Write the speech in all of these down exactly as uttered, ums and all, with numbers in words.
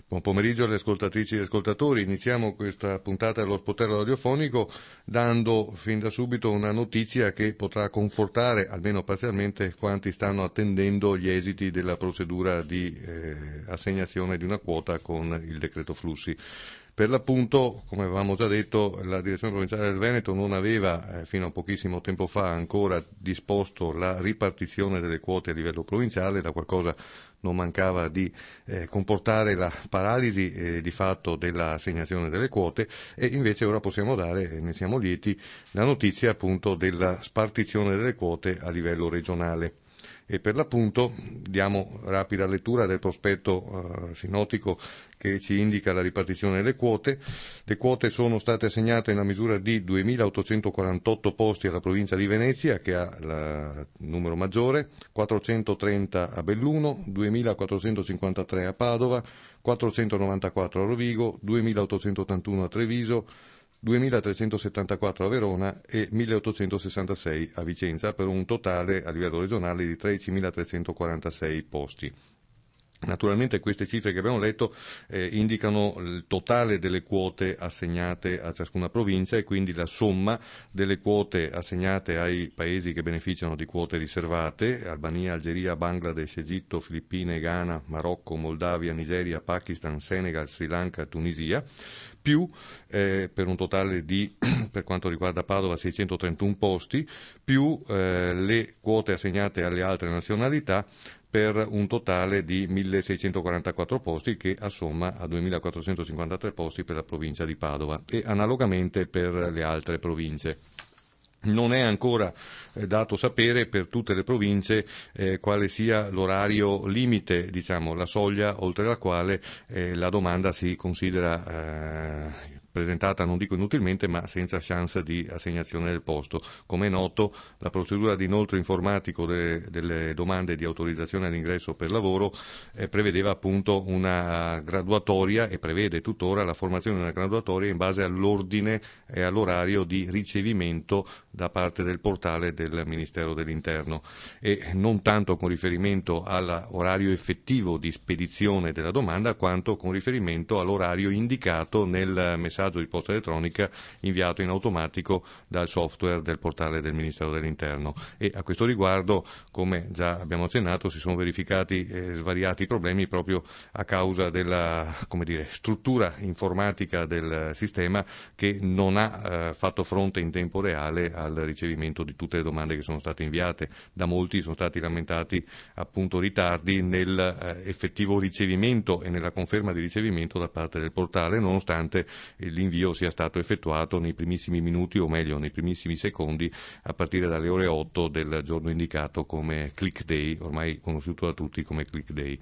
Buon pomeriggio alle ascoltatrici e ascoltatori. Iniziamo questa puntata dello sportello radiofonico dando fin da subito una notizia che potrà confortare, almeno parzialmente, quanti stanno attendendo gli esiti della procedura di eh, assegnazione di una quota con il decreto flussi. Per l'appunto, come avevamo già detto, la direzione provinciale del Veneto non aveva eh, fino a pochissimo tempo fa ancora disposto la ripartizione delle quote a livello provinciale, da qualcosa non mancava di eh, comportare la paralisi eh, di fatto dell'assegnazione delle quote, e invece ora possiamo dare, e ne siamo lieti, la notizia appunto della spartizione delle quote a livello regionale. E per l'appunto diamo rapida lettura del prospetto eh, sinottico che ci indica la ripartizione delle quote. Le quote sono state assegnate nella misura di duemilaottocentoquarantotto posti alla provincia di Venezia, che ha il numero maggiore, quattrocentotrenta a Belluno, duemilaquattrocentocinquantatré a Padova, quattrocentonovantaquattro a Rovigo, duemilaottocentottantuno a Treviso, duemilatrecentosettantaquattro a Verona e milleottocentosessantasei a Vicenza, per un totale a livello regionale di tredicimilatrecentoquarantasei posti. Naturalmente queste cifre che abbiamo letto eh, indicano il totale delle quote assegnate a ciascuna provincia e quindi la somma delle quote assegnate ai paesi che beneficiano di quote riservate: Albania, Algeria, Bangladesh, Egitto, Filippine, Ghana, Marocco, Moldavia, Nigeria, Pakistan, Senegal, Sri Lanka, Tunisia, più eh, per un totale di, per quanto riguarda Padova, seicentotrentuno posti, più eh, le quote assegnate alle altre nazionalità, per un totale di milleseicentoquarantaquattro posti, che assomma a duemilaquattrocentocinquantatré posti per la provincia di Padova, e analogamente per le altre province. Non è ancora eh, dato sapere per tutte le province eh, quale sia l'orario limite, diciamo la soglia oltre la quale eh, la domanda si considera eh, presentata, non dico inutilmente, ma senza chance di assegnazione del posto. Come è noto, la procedura di inoltro informatico delle, delle domande di autorizzazione all'ingresso per lavoro eh, prevedeva appunto una graduatoria, e prevede tuttora la formazione di una graduatoria in base all'ordine e all'orario di ricevimento da parte del portale del Ministero dell'Interno, e non tanto con riferimento all'orario effettivo di spedizione della domanda, quanto con riferimento all'orario indicato nel messaggio di posta elettronica inviato in automatico dal software del portale del Ministero dell'Interno. E a questo riguardo, come già abbiamo accennato, si sono verificati eh, svariati problemi proprio a causa della, come dire, struttura informatica del sistema, che non ha eh, fatto fronte in tempo reale al ricevimento di tutte le domande che sono state inviate. Da molti sono stati lamentati appunto ritardi nel eh, effettivo ricevimento e nella conferma di ricevimento da parte del portale, nonostante il l'invio sia stato effettuato nei primissimi minuti, o meglio nei primissimi secondi, a partire dalle ore otto del giorno indicato come click day, ormai conosciuto da tutti come click day.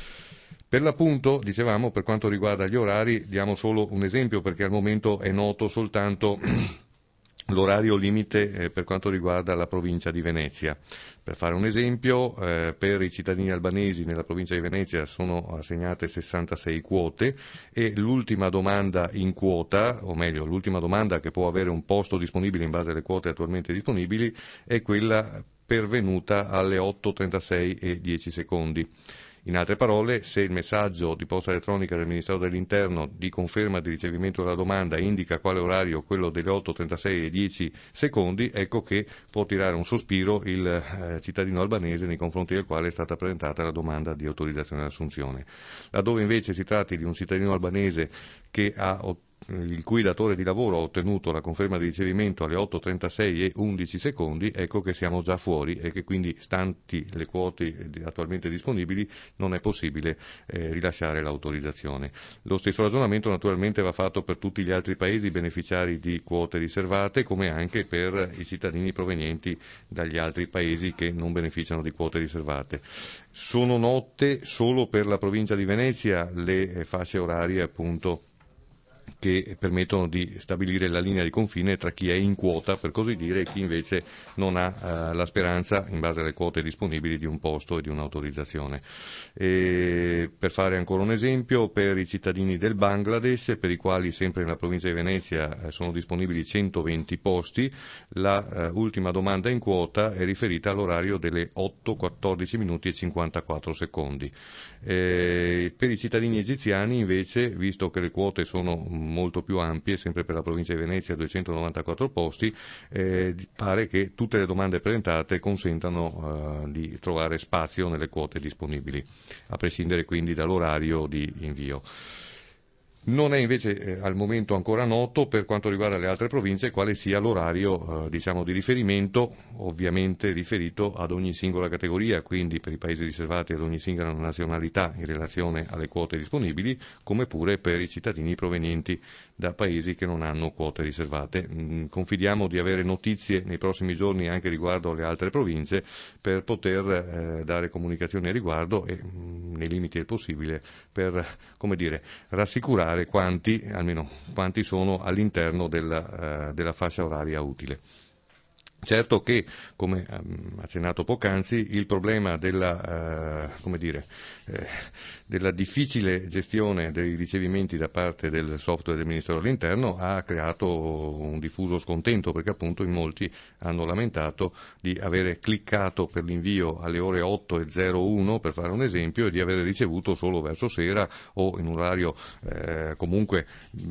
Per l'appunto, dicevamo, per quanto riguarda gli orari, diamo solo un esempio, perché al momento è noto soltanto l'orario limite eh, per quanto riguarda la provincia di Venezia. Per fare un esempio, eh, per i cittadini albanesi nella provincia di Venezia sono assegnate sessantasei quote, e l'ultima domanda in quota, o meglio l'ultima domanda che può avere un posto disponibile in base alle quote attualmente disponibili, è quella pervenuta alle otto e trentasei e dieci secondi. In altre parole, se il messaggio di posta elettronica del Ministero dell'Interno di conferma di ricevimento della domanda indica quale orario, quello delle otto e trentasei e dieci secondi, ecco che può tirare un sospiro il eh, cittadino albanese nei confronti del quale è stata presentata la domanda di autorizzazione all'assunzione. Laddove invece si tratti di un cittadino albanese che ha il cui datore di lavoro ha ottenuto la conferma di ricevimento alle otto e trentasei e undici secondi, ecco che siamo già fuori, e che quindi, stanti le quote attualmente disponibili, non è possibile eh, rilasciare l'autorizzazione. Lo stesso ragionamento naturalmente va fatto per tutti gli altri paesi beneficiari di quote riservate, come anche per i cittadini provenienti dagli altri paesi che non beneficiano di quote riservate. Sono note solo per la provincia di Venezia le fasce orarie appunto che permettono di stabilire la linea di confine tra chi è in quota, per così dire, e chi invece non ha eh, la speranza, in base alle quote disponibili, di un posto e di un'autorizzazione. E per fare ancora un esempio, per i cittadini del Bangladesh, per i quali sempre nella provincia di Venezia eh, sono disponibili centoventi posti, la eh, ultima domanda in quota è riferita all'orario delle otto, quattordici minuti e cinquantaquattro secondi. Eh, per i cittadini egiziani invece, visto che le quote sono molto più ampie, sempre per la provincia di Venezia duecentonovantaquattro posti, eh, pare che tutte le domande presentate consentano eh, di trovare spazio nelle quote disponibili, a prescindere quindi dall'orario di invio. Non è invece eh, al momento ancora noto, per quanto riguarda le altre province, quale sia l'orario eh, diciamo di riferimento, ovviamente riferito ad ogni singola categoria, quindi per i paesi riservati ad ogni singola nazionalità in relazione alle quote disponibili, come pure per i cittadini provenienti da paesi che non hanno quote riservate. Mm, confidiamo di avere notizie nei prossimi giorni anche riguardo alle altre province per poter eh, dare comunicazioni a riguardo e mm, nei limiti del possibile per, come dire, rassicurare quanti, almeno quanti sono all'interno della, uh, della fascia oraria utile. Certo che, come um, accennato poc'anzi, il problema della, uh, come dire, eh, della difficile gestione dei ricevimenti da parte del software del Ministero dell'Interno ha creato un diffuso scontento, perché appunto in molti hanno lamentato di avere cliccato per l'invio alle ore otto e zero uno, per fare un esempio, e di avere ricevuto solo verso sera o in un orario eh, comunque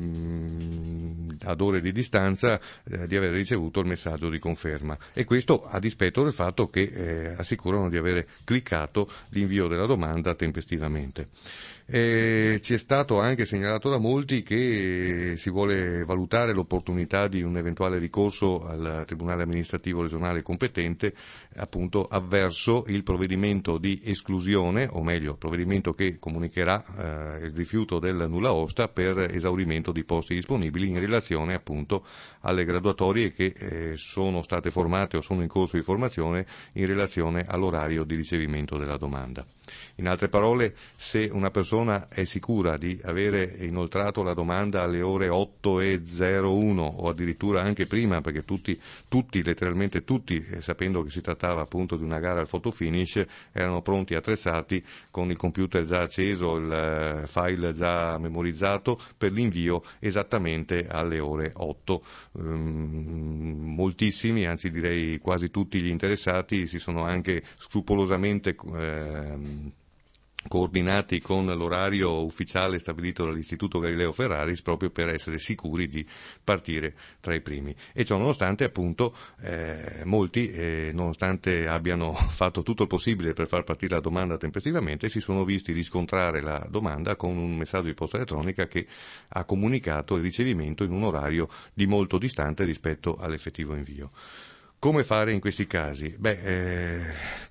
mh, ad ore di distanza eh, di aver ricevuto il messaggio di conferma. E questo a dispetto del fatto che eh, assicurano di avere cliccato l'invio della domanda tempestivamente. E ci è stato anche segnalato da molti che si vuole valutare l'opportunità di un eventuale ricorso al Tribunale amministrativo regionale competente, appunto avverso il provvedimento di esclusione, o meglio provvedimento che comunicherà eh, il rifiuto del nulla osta per esaurimento di posti disponibili in relazione appunto alle graduatorie che eh, sono state formate o sono in corso di formazione in relazione all'orario di ricevimento della domanda. In altre parole, se una persona è sicura di avere inoltrato la domanda alle ore otto e zero uno o addirittura anche prima, perché tutti, tutti letteralmente tutti, eh, sapendo che si trattava appunto di una gara al photo finish, erano pronti, attrezzati, con il computer già acceso, il eh, file già memorizzato per l'invio esattamente alle ore otto. Um, moltissimi, anzi direi quasi tutti gli interessati si sono anche scrupolosamente eh, coordinati con l'orario ufficiale stabilito dall'Istituto Galileo Ferraris proprio per essere sicuri di partire tra i primi. E ciò nonostante appunto eh, molti, eh, nonostante abbiano fatto tutto il possibile per far partire la domanda tempestivamente, si sono visti riscontrare la domanda con un messaggio di posta elettronica che ha comunicato il ricevimento in un orario di molto distante rispetto all'effettivo invio. Come fare in questi casi? Beh, eh,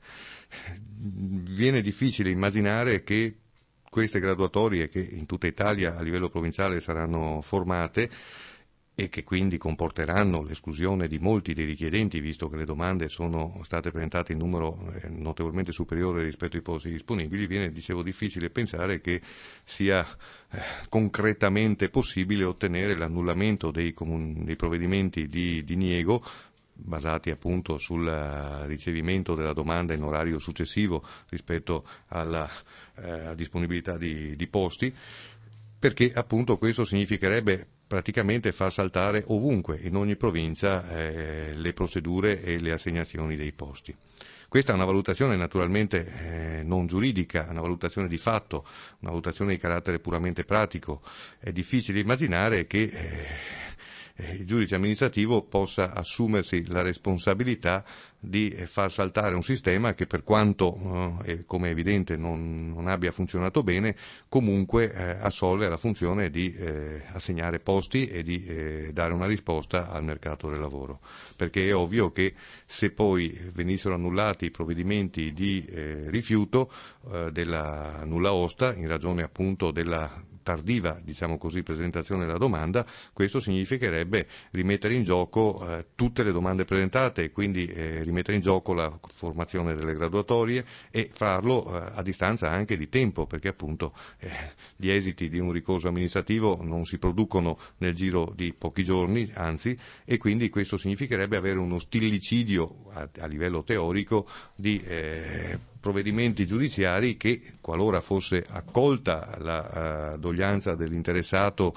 viene difficile immaginare che queste graduatorie, che in tutta Italia a livello provinciale saranno formate e che quindi comporteranno l'esclusione di molti dei richiedenti, visto che le domande sono state presentate in numero notevolmente superiore rispetto ai posti disponibili, viene, dicevo, difficile pensare che sia eh, concretamente possibile ottenere l'annullamento dei, comun- dei provvedimenti di diniego basati appunto sul ricevimento della domanda in orario successivo rispetto alla eh, disponibilità di, di posti, perché appunto questo significherebbe praticamente far saltare ovunque, in ogni provincia, eh, le procedure e le assegnazioni dei posti. Questa è una valutazione naturalmente eh, non giuridica, una valutazione di fatto, una valutazione di carattere puramente pratico. È difficile immaginare che eh, il giudice amministrativo possa assumersi la responsabilità di far saltare un sistema che, per quanto, eh, come è evidente, non, non abbia funzionato bene, comunque eh, assolve alla funzione di eh, assegnare posti e di eh, dare una risposta al mercato del lavoro. Perché è ovvio che se poi venissero annullati i provvedimenti di eh, rifiuto eh, della nulla osta, in ragione appunto della tardiva, diciamo così, presentazione della domanda, questo significherebbe rimettere in gioco eh, tutte le domande presentate e quindi eh, rimettere in gioco la formazione delle graduatorie e farlo eh, a distanza anche di tempo, perché appunto eh, gli esiti di un ricorso amministrativo non si producono nel giro di pochi giorni, anzi, e quindi questo significherebbe avere uno stillicidio a, a livello teorico di eh, provvedimenti giudiziari che, qualora fosse accolta la uh, doglianza dell'interessato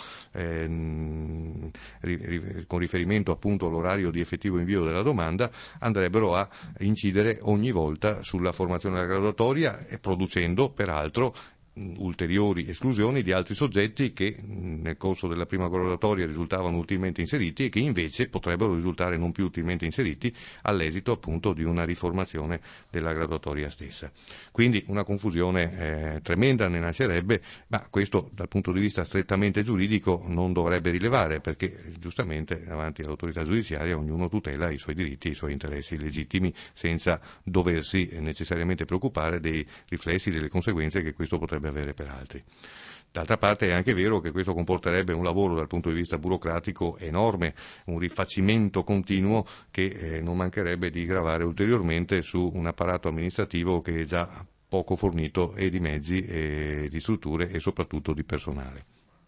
ehm, ri, ri, con riferimento appunto all'orario di effettivo invio della domanda, andrebbero a incidere ogni volta sulla formazione della graduatoria e producendo peraltro ulteriori esclusioni di altri soggetti che nel corso della prima graduatoria risultavano utilmente inseriti e che invece potrebbero risultare non più utilmente inseriti all'esito appunto di una riformazione della graduatoria stessa. Quindi una confusione eh, tremenda ne nascerebbe, ma questo dal punto di vista strettamente giuridico non dovrebbe rilevare, perché giustamente davanti all'autorità giudiziaria ognuno tutela i suoi diritti, i suoi interessi legittimi senza doversi necessariamente preoccupare dei riflessi, delle conseguenze che questo potrebbe avere per altri. D'altra parte è anche vero che questo comporterebbe un lavoro dal punto di vista burocratico enorme, un rifacimento continuo che eh, non mancherebbe di gravare ulteriormente su un apparato amministrativo che è già poco fornito e di mezzi e di strutture e soprattutto di personale.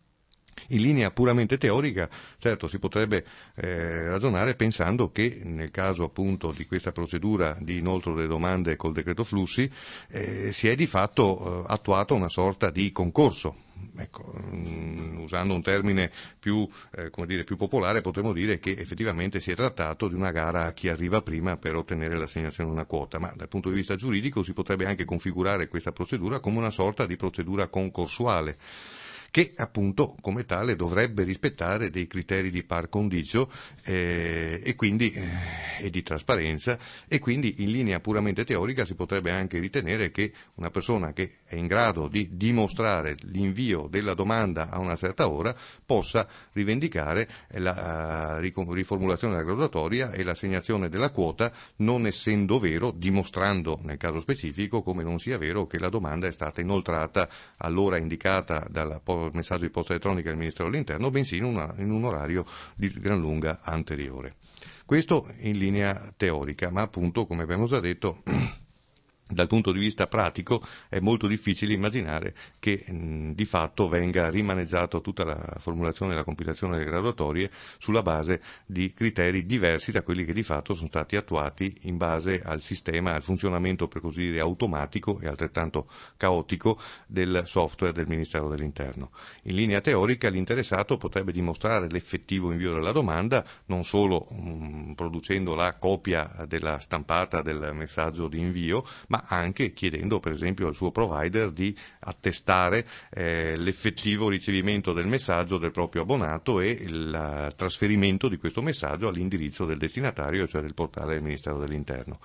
In linea puramente teorica, certo, si potrebbe eh, ragionare pensando che nel caso appunto di questa procedura di inoltro delle domande col decreto flussi eh, si è di fatto eh, attuato una sorta di concorso. Ecco, mh, usando un termine più, eh, come dire, più popolare, potremmo dire che effettivamente si è trattato di una gara a chi arriva prima per ottenere l'assegnazione di una quota, ma dal punto di vista giuridico si potrebbe anche configurare questa procedura come una sorta di procedura concorsuale, che appunto come tale dovrebbe rispettare dei criteri di par condicio eh, e quindi eh, e di trasparenza, e quindi in linea puramente teorica si potrebbe anche ritenere che una persona che è in grado di dimostrare l'invio della domanda a una certa ora possa rivendicare la uh, riformulazione della graduatoria e l'assegnazione della quota, non essendo vero, dimostrando nel caso specifico come non sia vero che la domanda è stata inoltrata all'ora indicata dal messaggio di posta elettronica del Ministero dell'Interno, bensì in, una, in un orario di gran lunga anteriore. Questo in linea teorica, ma appunto, come abbiamo già detto, dal punto di vista pratico è molto difficile immaginare che mh, di fatto venga rimaneggiato tutta la formulazione e la compilazione delle graduatorie sulla base di criteri diversi da quelli che di fatto sono stati attuati in base al sistema, al funzionamento per così dire automatico e altrettanto caotico del software del Ministero dell'Interno. In linea teorica l'interessato potrebbe dimostrare l'effettivo invio della domanda non solo mh, producendo la copia della stampata del messaggio di invio, ma anche chiedendo per esempio al suo provider di attestare eh, l'effettivo ricevimento del messaggio del proprio abbonato e il trasferimento di questo messaggio all'indirizzo del destinatario, cioè del portale del Ministero dell'Interno.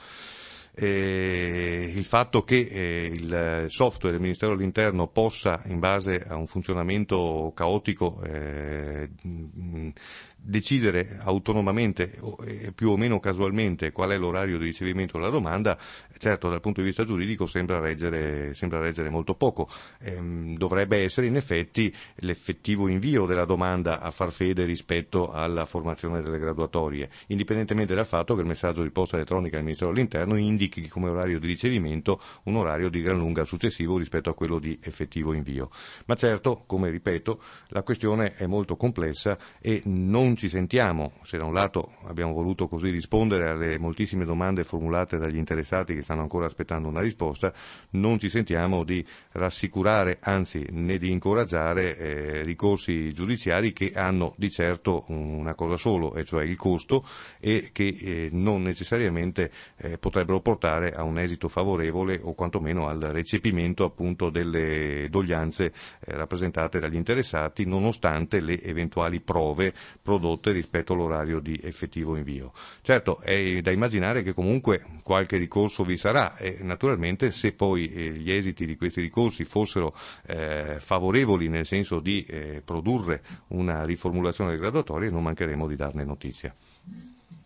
Eh, il fatto che eh, il software del Ministero dell'Interno possa, in base a un funzionamento caotico, eh, decidere autonomamente e più o meno casualmente qual è l'orario di ricevimento della domanda, certo dal punto di vista giuridico sembra reggere, sembra reggere molto poco. Ehm, dovrebbe essere in effetti l'effettivo invio della domanda a far fede rispetto alla formazione delle graduatorie, indipendentemente dal fatto che il messaggio di posta elettronica del Ministero dell'Interno indichi come orario di ricevimento un orario di gran lunga successivo rispetto a quello di effettivo invio. Ma certo, come ripeto, la questione è molto complessa e non ci sentiamo, se da un lato abbiamo voluto così rispondere alle moltissime domande formulate dagli interessati che stanno ancora aspettando una risposta, non ci sentiamo di rassicurare, anzi né di incoraggiare eh, ricorsi giudiziari che hanno di certo una cosa solo, e cioè il costo, e che eh, non necessariamente eh, potrebbero portare a un esito favorevole o quantomeno al recepimento appunto delle doglianze eh, rappresentate dagli interessati, nonostante le eventuali prove prodotte rispetto all'orario di effettivo invio. Certo, è da immaginare che comunque qualche ricorso vi sarà e naturalmente se poi eh, gli esiti di questi ricorsi fossero eh, favorevoli nel senso di eh, produrre una riformulazione delle graduatorie, non mancheremo di darne notizia.